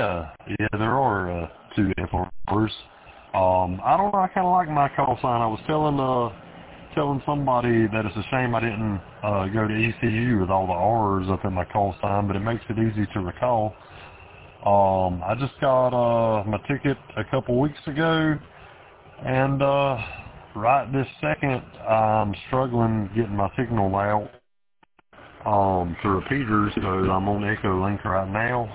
Yeah, there are two FRRs. I don't know, I kind of like my call sign. I was telling somebody that it's a shame I didn't go to ECU with all the R's up in my call sign, but it makes it easy to recall. I just got my ticket a couple weeks ago, and right this second I'm struggling getting my signal out to repeaters, so I'm on Echolink right now.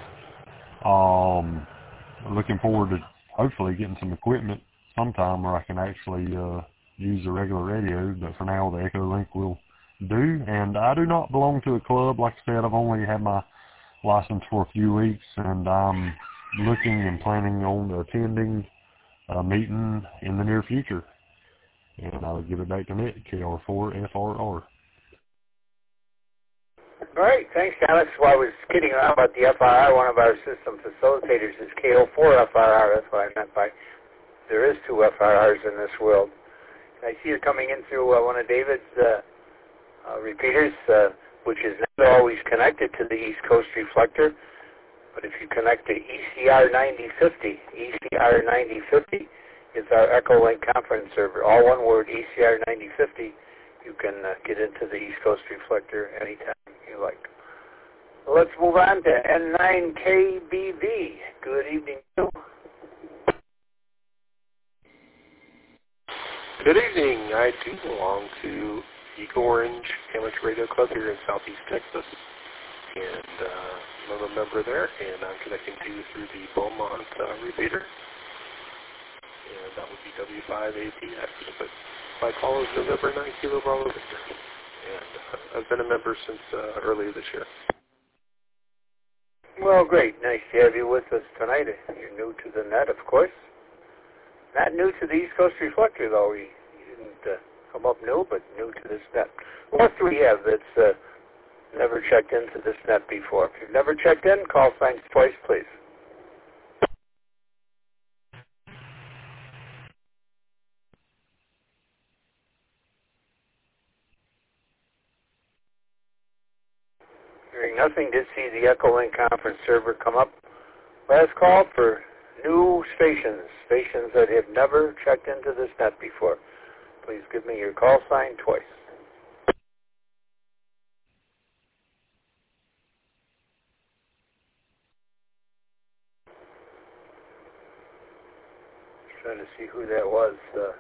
Looking forward to hopefully getting some equipment sometime where I can actually use the regular radio, but for now the Echolink will do. And I do not belong to a club. Like I said, I've only had my license for a few weeks, and I'm looking and planning on attending a meeting in the near future. And I'll give it back to Nick, KR4FRR. All right, thanks, Alex. Well, I was kidding around about the FRR. One of our system facilitators is KO4FRR. That's what I meant by there is two FRRs in this world. I see you're coming in through one of David's repeaters, which is not always connected to the East Coast reflector. But if you connect to ECR 9050, ECR 9050 is our Echolink conference server. All one word, ECR 9050. You can get into the East Coast reflector anytime you like. Let's move on to N9KBV. Good evening. Good evening. I do belong to Eagle Orange Amateur Radio Club here in Southeast Texas. And I'm a member there, and I'm connecting to you through the Beaumont repeater. And that would be W5APX. But my call is November 9 Kilo Bravo Victor. And I've been a member since early this year. Well, great. Nice to have you with us tonight. You're new to the net, of course. Not new to the East Coast Reflector, though. You didn't come up new, but new to this net. What else do we have that's never checked into this net before? If you've never checked in, call signs twice, please. Hearing nothing, did see the Echolink conference server come up. Last call for new stations that have never checked into this net before. Please give me your call sign twice. Trying to see who that was.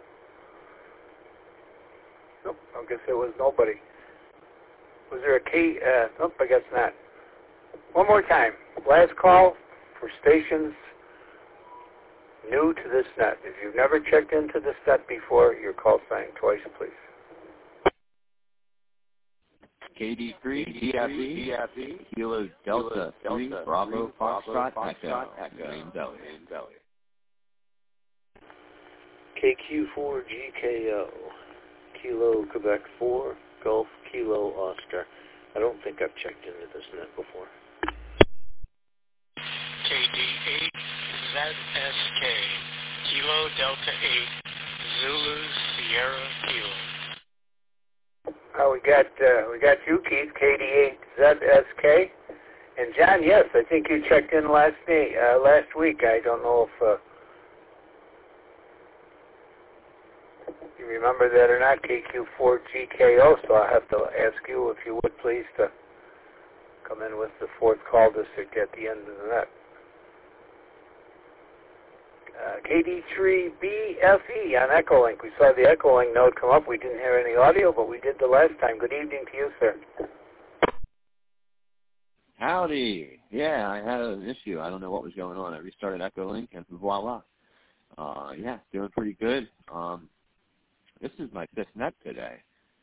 Nope, I guess it was nobody. Was there a K? Nope, I guess not. One more time. Last call for stations new to this net. If you've never checked into this net before, your call sign twice, please. KD3, DFE, Kilo Delta 3, Bravo, Foxtrot, Echo, Green Belly. KQ4, GKO, Kilo Quebec 4, Gulf Kilo Oscar. I don't think I've checked into this net before. KD8, ZSK, Kilo Delta 8, Zulu Sierra Kilo. We got you, Keith, KD8, ZSK. And John, yes, I think you checked in last week. I don't know if you remember that or not, KQ4GKO, so I'll have to ask you if you would please to come in with the fourth call district at the end of the net. KD3BFE on Echolink. We saw the Echolink node come up. We didn't hear any audio, but we did the last time. Good evening to you, sir. Howdy. Yeah, I had an issue. I don't know what was going on. I restarted Echolink, and voila. Yeah, doing pretty good. This is my fifth net today.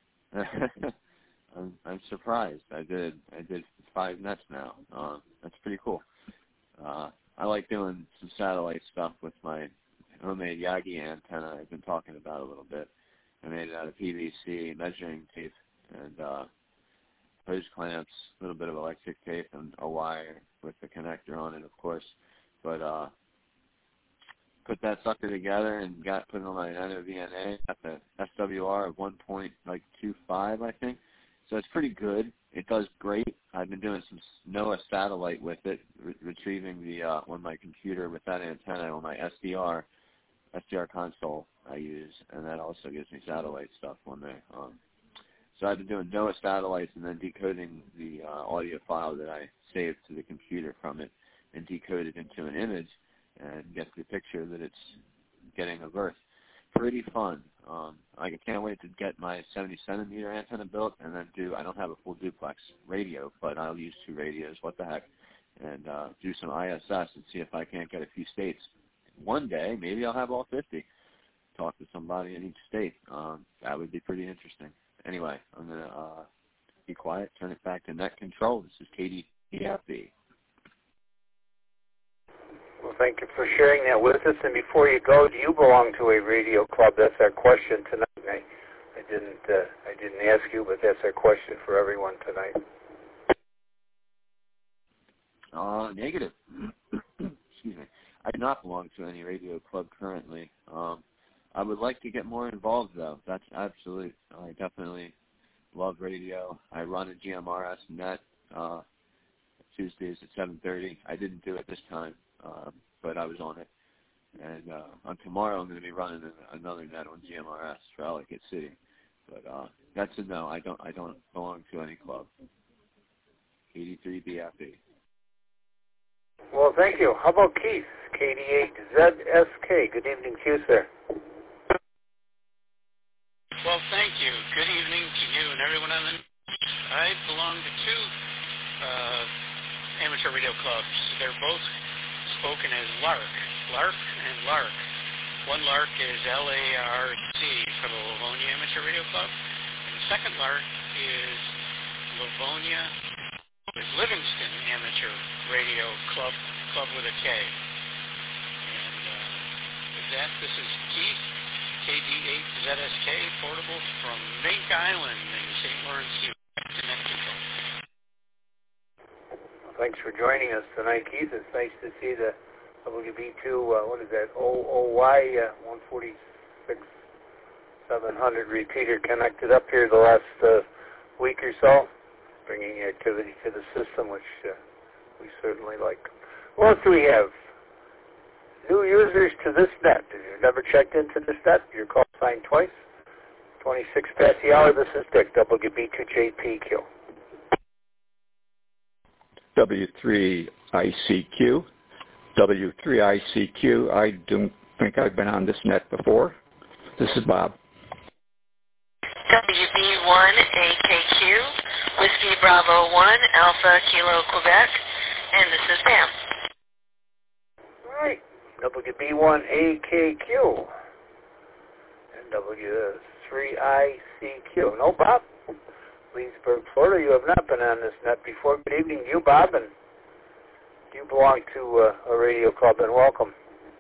I'm surprised. I did 5 nets now. That's pretty cool. I like doing some satellite stuff with my homemade Yagi antenna I've been talking about a little bit. I made it out of PVC measuring tape and hose clamps, a little bit of electric tape, and a wire with the connector on it, of course. But put that sucker together and put it on my NOVNA at the SWR of 1.25, I think. So it's pretty good. It does great. I've been doing some NOAA satellite with it, retrieving the on my computer with that antenna on my SDR console I use, and that also gives me satellite stuff on there. So I've been doing NOAA satellites and then decoding the audio file that I saved to the computer from it and decode it into an image and get the picture that it's getting of Earth. Pretty fun. I can't wait to get my 70-centimeter antenna built and then I don't have a full duplex radio, but I'll use 2 radios, what the heck, and do some ISS and see if I can't get a few states. One day, maybe I'll have all 50. Talk to somebody in each state. That would be pretty interesting. Anyway, I'm going to be quiet, turn it back to net control. This is KDFB. Well, thank you for sharing that with us. And before you go, do you belong to a radio club? That's our question tonight. I didn't ask you, but that's our question for everyone tonight. Negative. Excuse me. I do not belong to any radio club currently. I would like to get more involved, though. That's absolute. I definitely love radio. I run a GMRS net Tuesdays at 7:30. I didn't do it this time, but I was on it. And on tomorrow, I'm going to be running another net on GMRS for Ellicott City. But that's a no. I don't belong to any club. 83 BFE. Well, thank you. How about Keith? KD8ZSK. Good evening to you, sir. Well, thank you. Good evening to you and everyone on the news. I belong to 2 amateur radio clubs. They're both spoken as LARC. LARC and LARC. One LARC is LARC for the Livonia Amateur Radio Club. And the second LARC is Livingston Amateur Radio Club with a K. And with that, this is Keith, KD8ZSK, portable from Mink Island in St. Lawrence, Connecticut. Thanks for joining us tonight, Keith. It's nice to see the WB2, what is that, OOY 146-700 repeater connected up here the last week or so, bringing activity to the system, which we certainly like. What else do we have? New users to this net. If you've never checked into this net, your call sign twice. 26 past the hour. This is Dick, WB2JPQ. W3ICQ. W3ICQ. I don't think I've been on this net before. This is Bob. WB1AKQ, Whiskey Bravo 1, Alpha Kilo Quebec, and this is Pam. All right, WB1AKQ and W3ICQ. No, Bob. Leesburg, Florida. You have not been on this net before. Good evening to you, Bob, and you belong to a radio club, and welcome.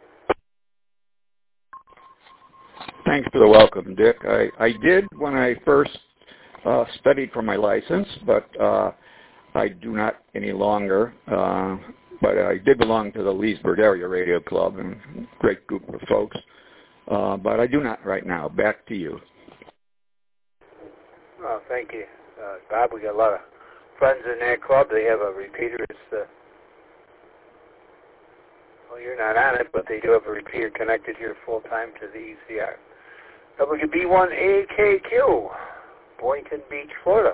Thanks for the welcome, Dick. I did when I first studied for my license, but I do not any longer. But I did belong to the Leesburg Area Radio Club, and a great group of folks. But I do not right now. Back to you. Oh, thank you, Bob. We got a lot of friends in that club. They have a repeater. Well, you're not on it, but they do have a repeater connected here full time to the ECR. WB1AKQ, Boynton Beach, Florida.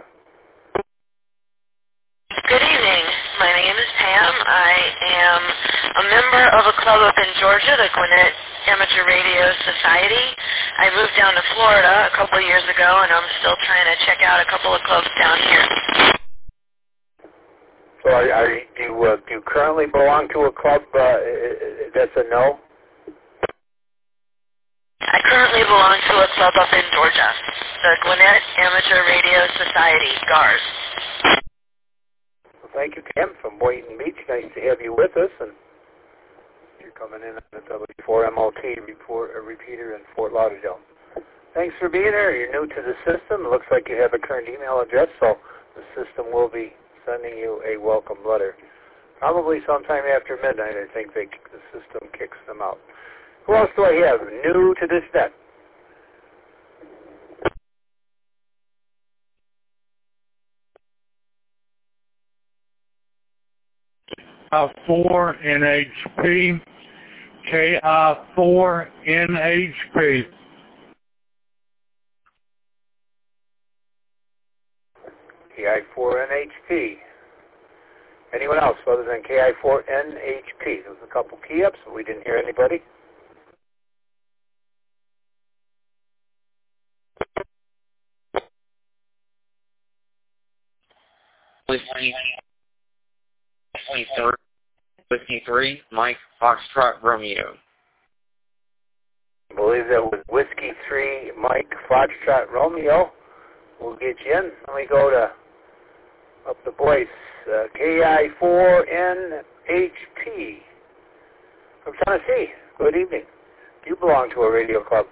Good evening. My name is Pam. I am a member of a club up in Georgia, the Gwinnett Amateur Radio Society. I moved down to Florida a couple of years ago, and I'm still trying to check out a couple of clubs down here. So do you currently belong to a club that's a no? I currently belong to a club up in Georgia, the Gwinnett Amateur Radio Society, GARS. Well, thank you, Pam, from Boynton Beach. Nice to have you with us, and you're coming in on the W4MLT repeater in Fort Lauderdale. Thanks for being here. You're new to the system. It looks like you have a current email address, so the system will be sending you a welcome letter. Probably sometime after midnight, I think the system kicks them out. Who else do I have new to this net? KI4NHP, KI4NHP. KI4NHP. Anyone else other than KI4NHP? There was a couple key ups, but we didn't hear anybody. Whiskey 3, Mike Foxtrot Romeo. I believe that was Whiskey 3, Mike Foxtrot Romeo. We'll get you in. Let me go to up the voice. KI4NHP from Tennessee. Good evening. Do you belong to a radio club?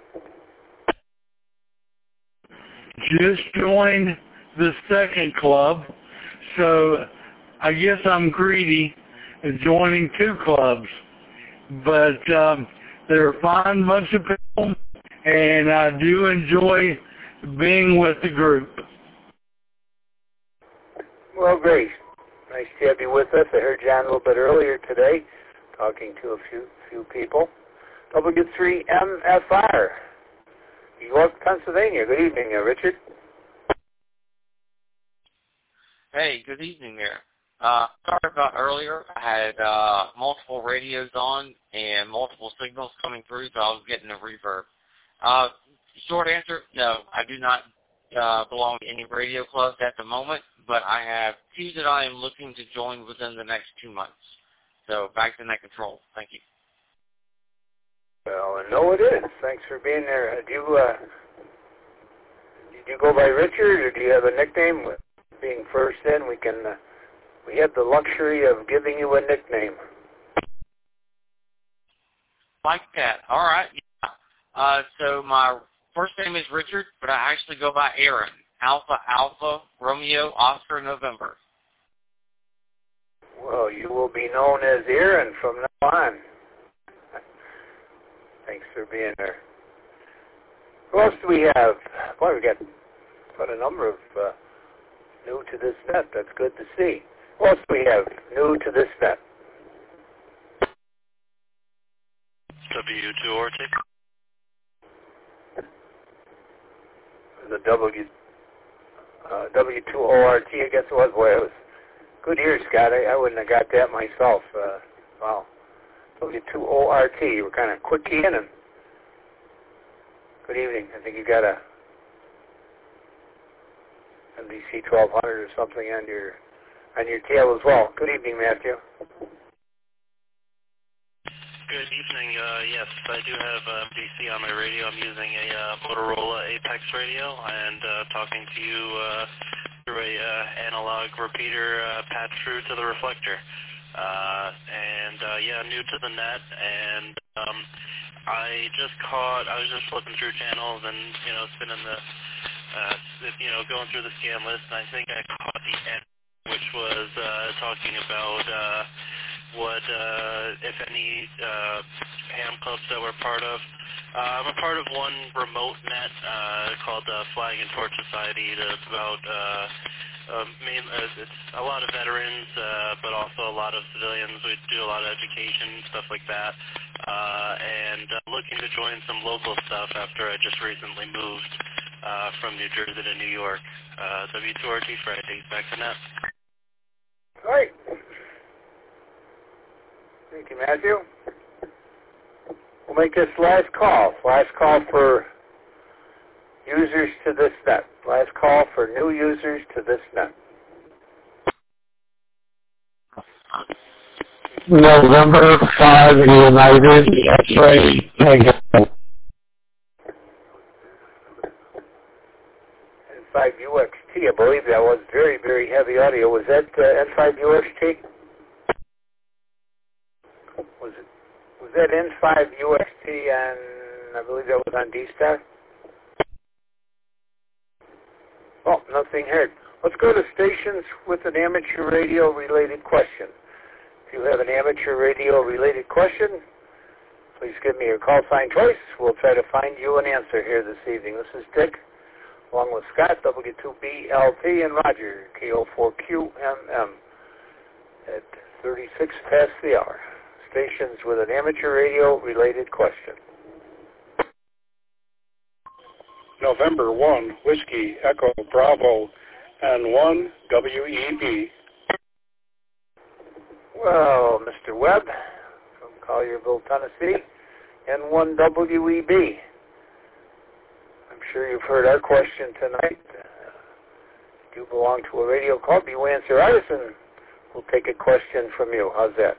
Just joined the second club, so I guess I'm greedy in joining 2 clubs. But they're a fine bunch of people, and I do enjoy being with the group. Well, great. Nice to have you with us. I heard John a little bit earlier today, talking to a few people. W3MFR, York, Pennsylvania. Good evening, Richard. Hey, good evening there. Sorry about earlier. I had multiple radios on and multiple signals coming through, so I was getting a reverb. Short answer, no, I do not belong to any radio clubs at the moment, but I have 2 that I am looking to join within the next 2 months. So back to Net Control. Thank you. Well, I know it is. Thanks for being there. Did you go by Richard, or do you have a nickname? Being first in, we have the luxury of giving you a nickname. Like that. All right. Yeah. So my first name is Richard, but I actually go by Aaron. Alpha, Alpha, Romeo, Oscar, November. Well, you will be known as Aaron from now on. Thanks for being there. Who else do we have? Boy, we got quite a number of new to this net. That's good to see. Who else do we have new to this net? W2ORT. The W2ORT, I guess it was. Boy, it was good ear, Scott. I wouldn't have got that myself. Wow. W2ORT. You were kind of quick keying and good evening. I think you got a NBC 1200 or something on your tail as well. Good evening, Matthew. Good evening. Yes, I do have BC on my radio. I'm using a Motorola Apex radio and talking to you through a analog repeater patched through to the reflector. Yeah, new to the net, and I was just flipping through channels and, spinning going through the scan list, and I think I caught the end, which was talking about what, if any, ham clubs that we're part of. I'm a part of one remote net called Flag and Torch Society. That's about it's a lot of veterans, but also a lot of civilians. We do a lot of education, stuff like that, and looking to join some local stuff after I just recently moved from New Jersey to New York. W2RT Friday, back to net. All right. Thank you, Matthew. We'll make this last call. Last call for users to this net. Last call for new users to this net. November 5 United X-Ray Tango. N5UXT, I believe that was very, very heavy audio. Was that N5UXT? Was that N5UXT, and I believe that was on D-Star? Oh, nothing heard. Let's go to stations with an amateur radio-related question. If you have an amateur radio-related question, please give me your call sign choice. We'll try to find you an answer here this evening. This is Dick, along with Scott, W2BLT, and Roger, KO4QMM. at 36 past the hour. Stations with an amateur radio-related question. November 1, Whiskey, Echo, Bravo, and 1, WEB. Well, Mr. Webb from Collierville, Tennessee, and 1, WEB. I'm sure you've heard our question tonight. If you belong to a radio club, you answer ours, and we'll take a question from you. How's that?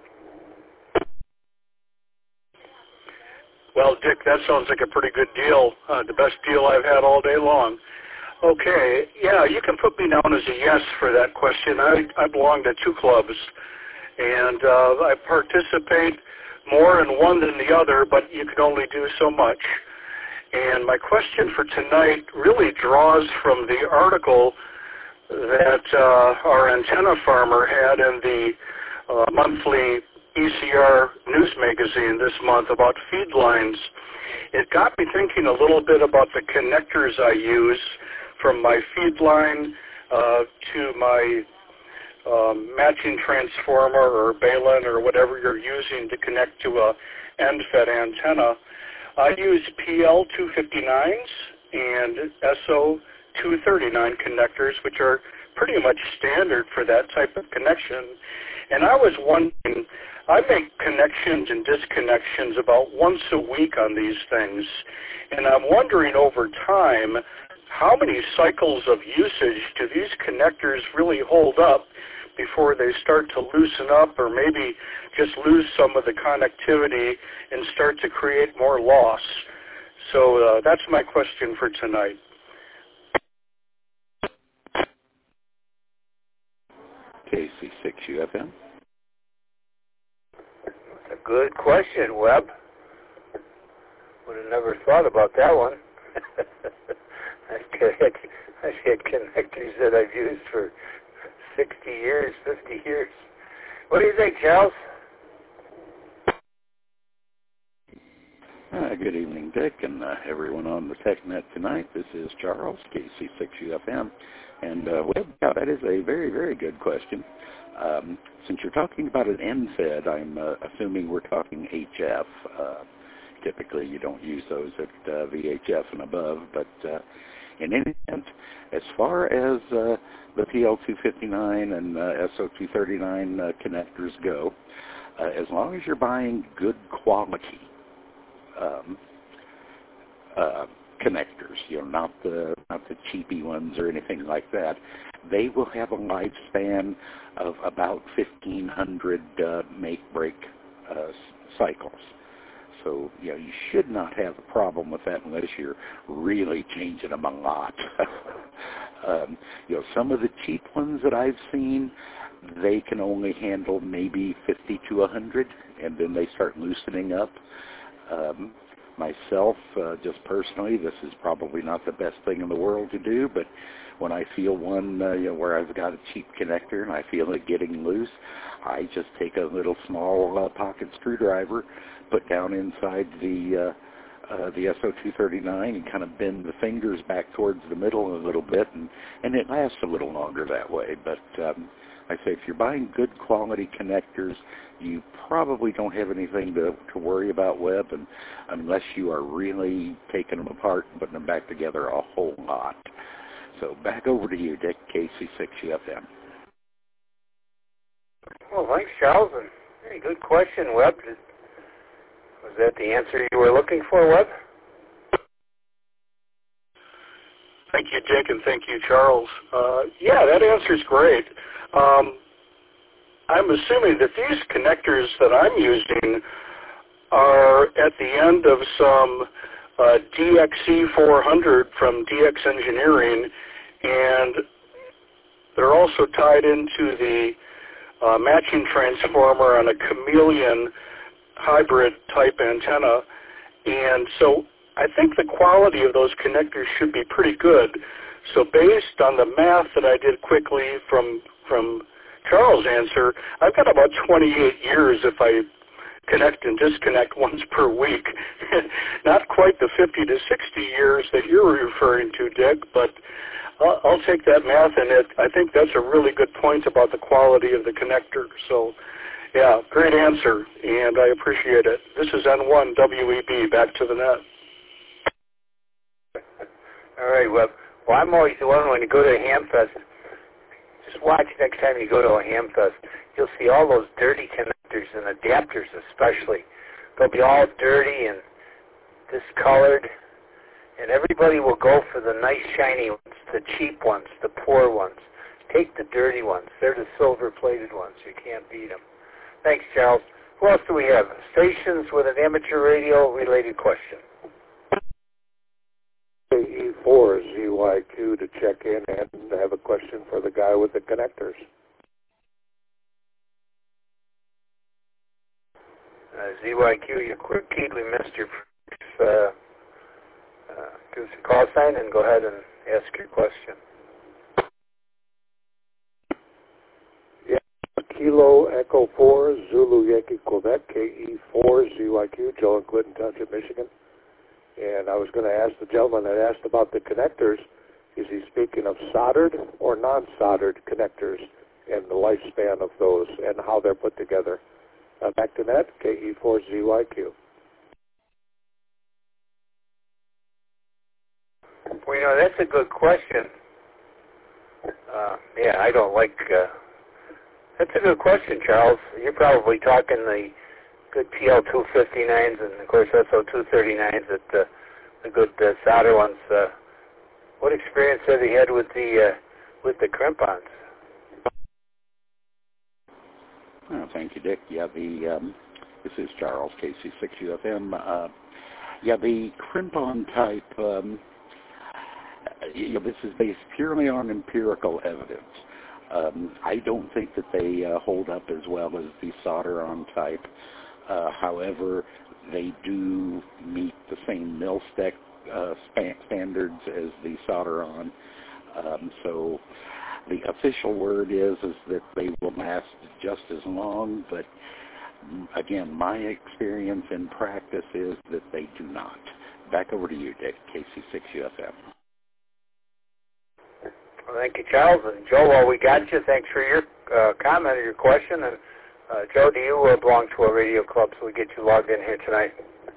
Well, Dick, that sounds like a pretty good deal. The best deal I've had all day long. Okay, yeah, you can put me down as a yes for that question. I belong to 2 clubs, and I participate more in one than the other, but you can only do so much. And my question for tonight really draws from the article that our antenna farmer had in the monthly ECR news magazine this month about feed lines. It got me thinking a little bit about the connectors I use from my feed line to my matching transformer or balun or whatever you're using to connect to a end-fed antenna. I use PL259s and SO239 connectors, which are pretty much standard for that type of connection. And I was wondering, I make connections and disconnections about once a week on these things, and I'm wondering over time, how many cycles of usage do these connectors really hold up before they start to loosen up or maybe just lose some of the connectivity and start to create more loss? So that's my question for tonight. KC6UFM. That's a good question, Webb. Would have never thought about that one. I've had connectors that I've used for 60 years, 50 years. What do you think, Charles? Good evening, Dick, and everyone on the TechNet tonight. This is Charles, KC6UFM. And, well, that is a very, very good question. Since you're talking about an end-fed, I'm assuming we're talking HF. Typically, you don't use those at VHF and above, but in any event, as far as the PL259 and SO239 connectors go, as long as you're buying good quality connectors, not the cheapy ones or anything like that, they will have a lifespan of about 1,500 make-break cycles. So, you should not have a problem with that unless you're really changing them a lot. Some of the cheap ones that I've seen, they can only handle maybe 50 to 100, and then they start loosening up. Myself, just personally, this is probably not the best thing in the world to do, but when I feel one, where I've got a cheap connector and I feel it getting loose, I just take a little small pocket screwdriver, put down inside the SO239 and kind of bend the fingers back towards the middle a little bit, and it lasts a little longer that way. But I say if you're buying good quality connectors, you probably don't have anything to worry about, Webb, and unless you are really taking them apart and putting them back together a whole lot. So back over to you, Dick, KC6UFM. Well, thanks, Charles. And very good question, Webb. Was that the answer you were looking for, Webb? Thank you, Dick, and thank you, Charles. Yeah, that answer's great. I'm assuming that these connectors that I'm using are at the end of some DXE400 from DX Engineering, and they're also tied into the matching transformer on a Chameleon hybrid type antenna. And so I think the quality of those connectors should be pretty good. So based on the math that I did quickly from Charles' answer, I've got about 28 years if I connect and disconnect once per week. Not quite the 50 to 60 years that you're referring to, Dick, but I'll take that math, and I think that's a really good point about the quality of the connector. So, yeah, great answer, and I appreciate it. This is N1 WEB, back to the net. All right, well, I'm always the one when you go to a Hamfest, just watch next time you go to a Hamfest. You'll see all those dirty connectors and adapters especially. They'll be all dirty and discolored, and everybody will go for the nice shiny ones, the cheap ones, the poor ones. Take the dirty ones. They're the silver-plated ones. You can't beat them. Thanks, Charles. Who else do we have? Stations with an amateur radio-related question. E4ZYQ to check in and have a question for the guy with the connectors. ZYQ, you're quickly, we missed your give us a call sign and go ahead and ask your question. Yeah, Kilo Echo 4, Zulu Yankee Quebec, KE4ZYQ, Joe in Clinton Township, Michigan. And I was going to ask the gentleman that asked about the connectors, is he speaking of soldered or non-soldered connectors and the lifespan of those and how they're put together? Back to net, KE4ZYQ. Well, you know, that's a good question. Yeah, I don't like... that's a good question, Charles. You're probably talking the good PL259s and, of course, SO239s, the good solder ones. What experience have you had with the crimp-ons? Oh, thank you, Dick. Yeah, this is Charles, KC6UFM. Yeah, the crimp-on type, this is based purely on empirical evidence. I don't think that they hold up as well as the solder-on type. However, they do meet the same mil-spec standards as the solder-on. So the official word is that they will last just as long, but again, my experience in practice is that they do not. Back over to you, Dick, KC6UFM. Well, thank you, Charles. And Joe, while we got you, thanks for your comment or your question. And Joe, do you belong to a radio club so we get you logged in here tonight?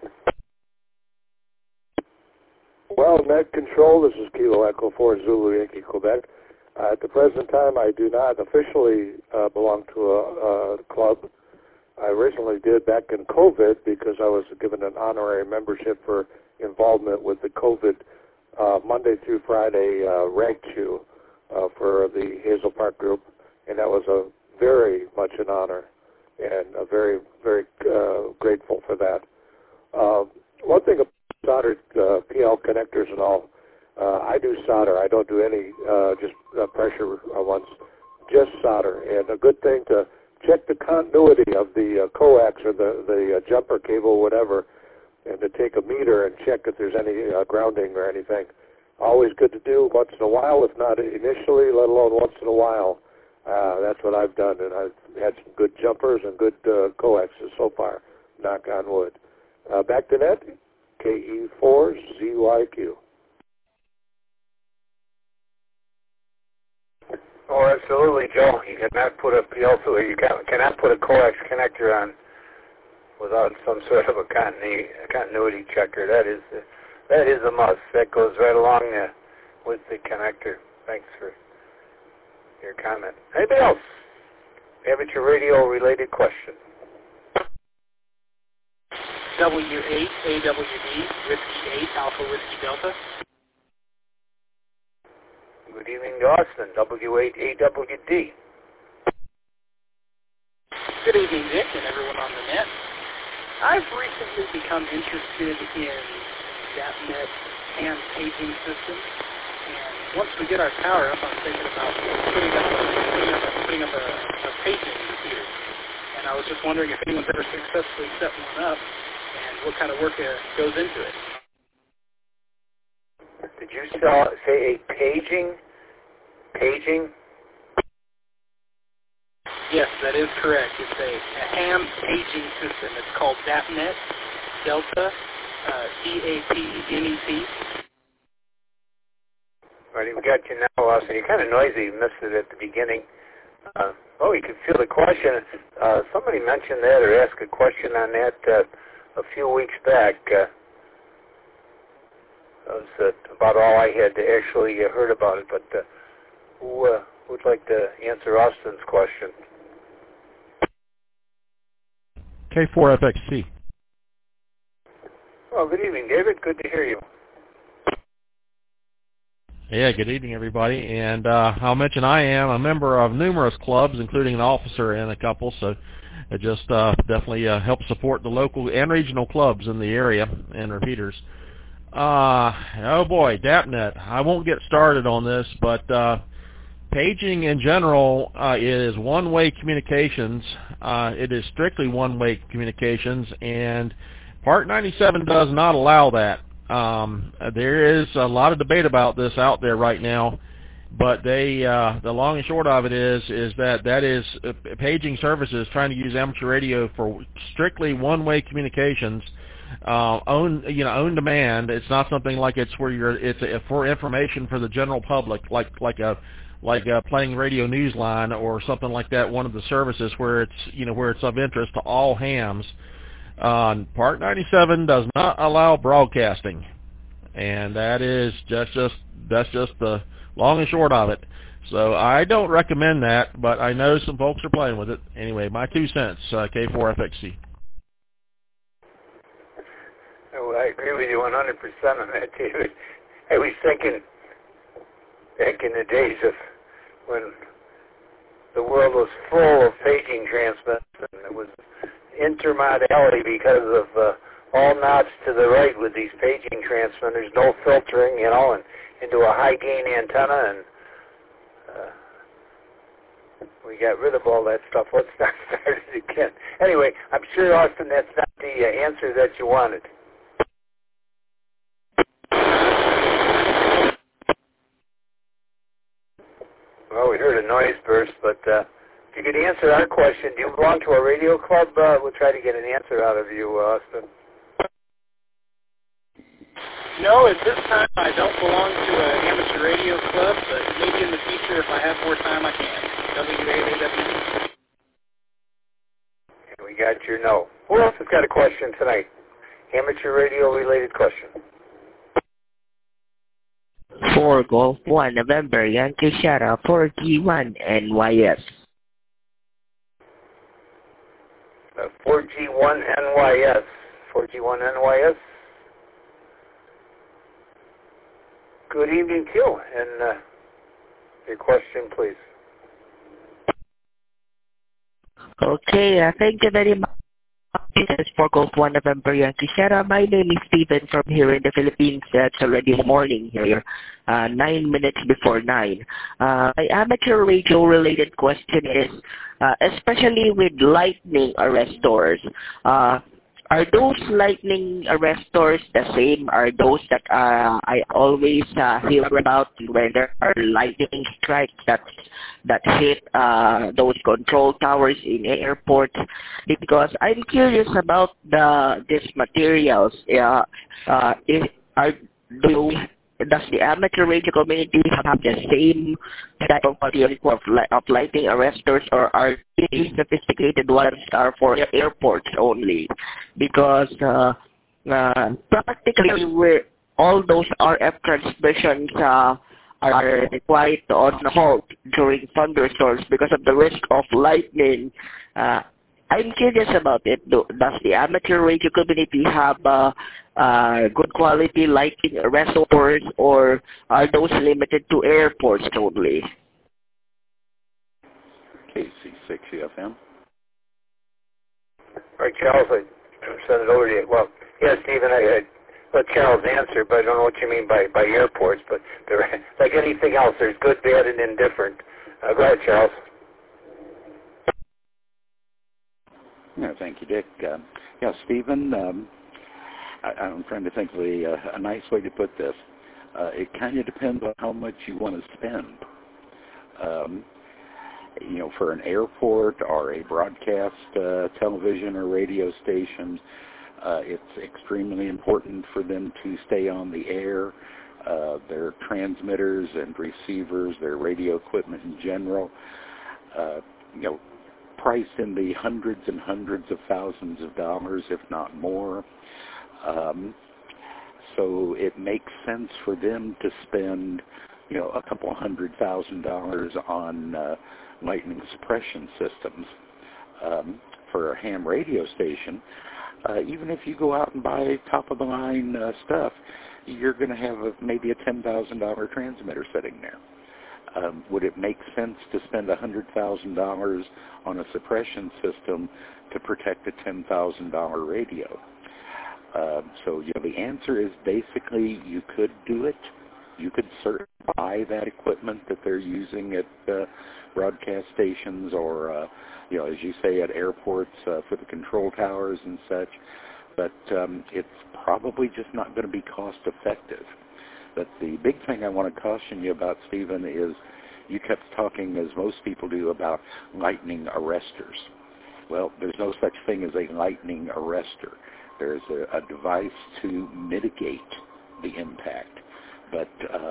Well, net control, this is Kilo Echo 4 Zulu Yankee Quebec. At the present time, I do not officially belong to a club. I originally did back in COVID because I was given an honorary membership for involvement with the COVID Monday through Friday rag chew for the Hazel Park group, and that was very much an honor, and very, very grateful for that. One thing about soldered PL connectors and all, I do solder. I don't do any just pressure ones, just solder. And a good thing to check the continuity of the coax or the jumper cable, whatever, and to take a meter and check if there's any grounding or anything. Always good to do once in a while, if not initially, let alone once in a while. That's what I've done, and I've had some good jumpers and good coaxes so far, knock on wood. Back to net, KE4ZYQ. Oh, absolutely, Joe. You cannot put a PL2, or you cannot put a coax connector on without some sort of a continuity checker. That is a must. That goes right along with the connector. Thanks for your comment. Anybody else? Amateur radio related question. W8 AWD Whiskey 8 Alpha Whiskey Delta. Good evening to Austin, W8 AWD. Good evening, Dick, and everyone on the net. I've recently become interested in DAPnet hand paging systems, and once we get our power up, I'm thinking about putting up a paging computer. And I was just wondering if anyone's ever successfully set one up, and what kind of work goes into it. Did you say a paging? Yes, that is correct. It's a ham paging system. It's called DAPnet, Delta, DAPNET. Alrighty, we got you now, Austin. You're kind of noisy. You missed it at the beginning. You can feel the question. Somebody mentioned that or asked a question on that a few weeks back. That was about all I had to actually heard about it. But who would like to answer Austin's question? K4FXC. Well, good evening, David. Good to hear you. Yeah, good evening, everybody. And I'll mention I am a member of numerous clubs, including an officer in a couple, so it just definitely helps support the local and regional clubs in the area and repeaters. Oh boy, DAPnet. I won't get started on this, but paging in general is one-way communications. It is strictly one-way communications, and Part 97 does not allow that. There is a lot of debate about this out there right now, but the long and short of it is that is paging services trying to use amateur radio for strictly one-way communications, on demand. It's not something like it's for information for the general public, like playing radio newsline or something like that. One of the services where it's of interest to all hams. Part 97 does not allow broadcasting, and that's just the long and short of it. So I don't recommend that, but I know some folks are playing with it. Anyway, my 2 cents, K4FXC. Oh, I agree with you 100% on that, David. I was thinking back in the days of when the world was full of paging transmitters, and it was intermodality because of all knots to the right with these paging transmitters, no filtering, and into a high gain antenna, and we got rid of all that stuff. Let's not start it again. Anyway, I'm sure, Austin, that's not the answer that you wanted. Well, we heard a noise burst, but if you could answer our question, do you belong to a radio club? We'll try to get an answer out of you, Austin. No, at this time I don't belong to an amateur radio club, but maybe in the future if I have more time I can. WAAW. We got your no. Who else has got a question tonight? Amateur radio related question. 4 Golf 1 November Yankee Sierra 4G1 NYS. 4G1 NYS. 4G1 NYS. Good evening to you, and your question, please. Okay, thank you very much. This is 4 Golf 1 November Yankee Sierra. My name is Steven from here in the Philippines. It's already morning here, 9 minutes before 9. My amateur radio related question is, especially with lightning arrestors, are those lightning arrestors the same? Are those that I always hear about when there are lightning strikes that hit those control towers in airports? Because I'm curious about these materials. Does the amateur radio community have the same type of material of lightning arrestors, or are these sophisticated ones are for airports only? Because practically all those RF transmissions are quite on hold during thunderstorms because of the risk of lightning. I'm curious about it. Does the amateur radio community have good quality lightning arrestors, or are those limited to airports only? KC6EFM. All right, Charles, I send it over to you. Well, yeah, Stephen, I let Charles answer, but I don't know what you mean by airports. But like anything else, there's good, bad, and indifferent. Go ahead, Charles. No, thank you, Dick. Stephen, I'm trying to think of a nice way to put this. It kind of depends on how much you want to spend. For an airport or a broadcast television or radio station, it's extremely important for them to stay on the air their transmitters and receivers, their radio equipment in general, priced in the hundreds and hundreds of thousands of dollars, if not more. So it makes sense for them to spend, a couple $100,000 on lightning suppression systems for a ham radio station. Even if you go out and buy top-of-the-line stuff, you're going to have maybe a $10,000 transmitter sitting there. Would it make sense to spend $100,000 on a suppression system to protect a $10,000 radio? So the answer is basically you could do it. You could certainly buy that equipment that they're using at broadcast stations or, as you say, at airports for the control towers and such. But it's probably just not going to be cost effective. But the big thing I want to caution you about, Stephen, is you kept talking, as most people do, about lightning arresters. Well, there's no such thing as a lightning arrestor. There's a device to mitigate the impact. But,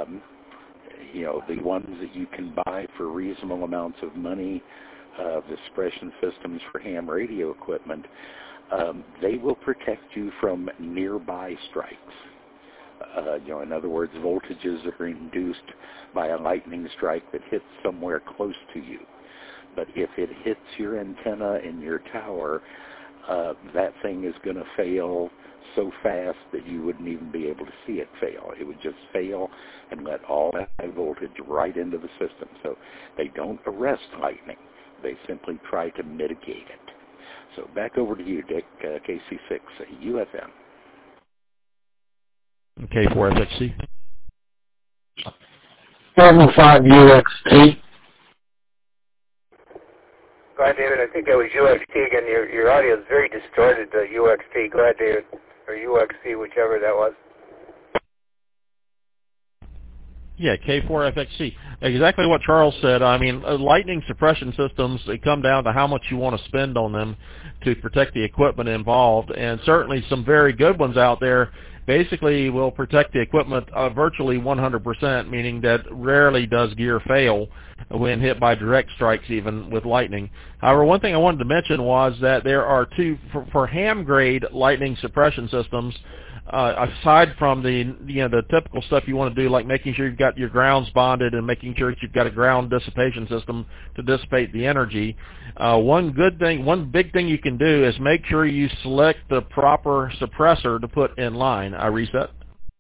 the ones that you can buy for reasonable amounts of money, the suppression systems for ham radio equipment, they will protect you from nearby strikes. In other words, voltages that are induced by a lightning strike that hits somewhere close to you. But if it hits your antenna in your tower, that thing is going to fail so fast that you wouldn't even be able to see it fail. It would just fail and let all that high voltage right into the system. So they don't arrest lightning. They simply try to mitigate it. So back over to you, Dick, KC6, UFM. K4FXC. 75 UXT. Go ahead, David. I think that was UXT again. Your audio is very distorted, UXT. Go ahead, David. Or UXC, whichever that was. Yeah, K4FXC. Exactly what Charles said. I mean, lightning suppression systems, they come down to how much you want to spend on them to protect the equipment involved. And certainly some very good ones out there basically will protect the equipment virtually 100%, meaning that rarely does gear fail when hit by direct strikes, even with lightning. However, one thing I wanted to mention was that there are two, for ham-grade lightning suppression systems, aside from the typical stuff you want to do, like making sure you've got your grounds bonded and making sure that you've got a ground dissipation system to dissipate the energy, one big thing you can do is make sure you select the proper suppressor to put in line. I reset.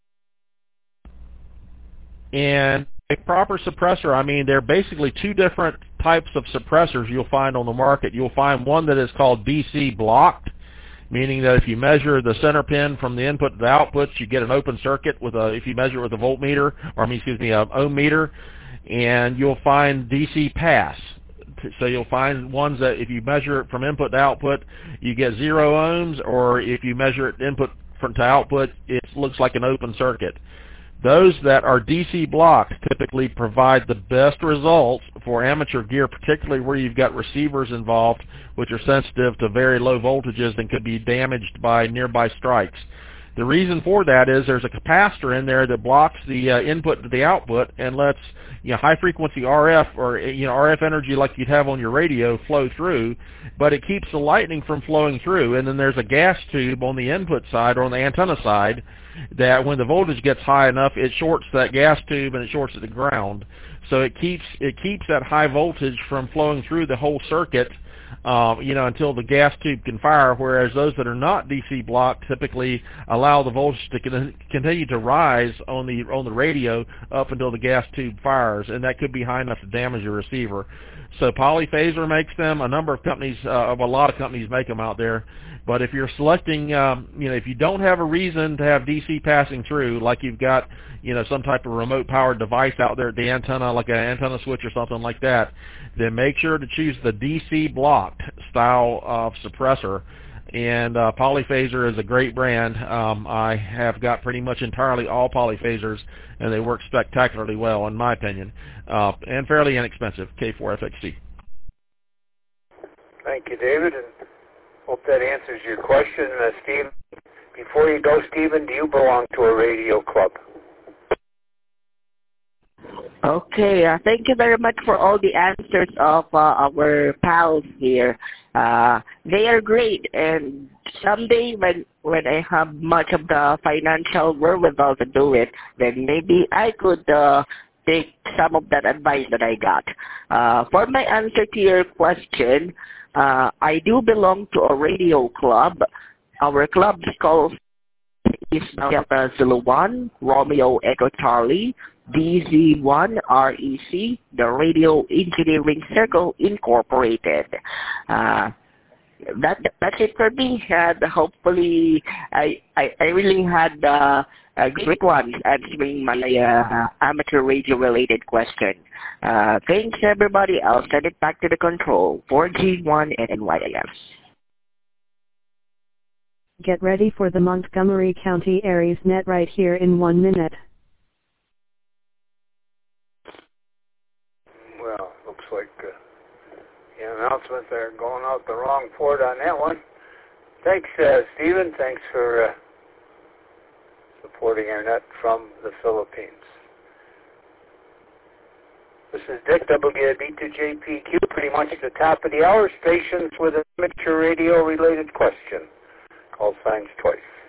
And a proper suppressor, I mean, there are basically two different types of suppressors you'll find on the market. You'll find one that is called DC blocked, meaning that if you measure the center pin from the input to the output, you get an open circuit if you measure with a voltmeter, ohm meter, and you'll find DC pass. So you'll find ones that if you measure it from input to output, you get 0 ohms, or if you measure it input to output, it looks like an open circuit. Those that are DC blocked typically provide the best results for amateur gear, particularly where you've got receivers involved, which are sensitive to very low voltages and could be damaged by nearby strikes. The reason for that is there's a capacitor in there that blocks the input to the output and lets high-frequency RF or RF energy like you'd have on your radio flow through, but it keeps the lightning from flowing through. And then there's a gas tube on the input side or on the antenna side that when the voltage gets high enough, it shorts that gas tube and it shorts it to ground. So it keeps that high voltage from flowing through the whole circuit, until the gas tube can fire, whereas those that are not DC blocked typically allow the voltage to continue to rise on the radio up until the gas tube fires, and that could be high enough to damage your receiver. So Polyphaser makes them. A number of companies, a lot of companies make them out there. But if you're selecting, if you don't have a reason to have DC passing through, like you've got, some type of remote powered device out there at the antenna, like an antenna switch or something like that, then make sure to choose the DC blocked style of suppressor. And Polyphaser is a great brand. I have got pretty much entirely all Polyphasers, and they work spectacularly well, in my opinion, and fairly inexpensive. K4FXC. Thank you, David, and hope that answers your question, Steve. Before you go, Stephen, do you belong to a radio club? Okay, thank you very much for all the answers of our pals here. They are great, and someday when I have much of the financial wherewithal to do it, then maybe I could take some of that advice that I got. For my answer to your question, I do belong to a radio club. Our club is called Delta Zulu 1, Romeo Echo Charlie, DZ1 REC, the Radio Engineering Circle Incorporated. That's it for me. And hopefully, I really had a great one answering my amateur radio related question. Thanks everybody. I'll send it back to the control. 4G1 and NYS. Get ready for the Montgomery County Aries Net right here in 1 minute. Well, looks like the announcements are going out the wrong port on that one. Thanks, Stephen. Thanks for supporting our net from the Philippines. This is Dick, WB2JPQ, pretty much at the top of the hour. Stations with an amateur radio-related question. Call signs twice.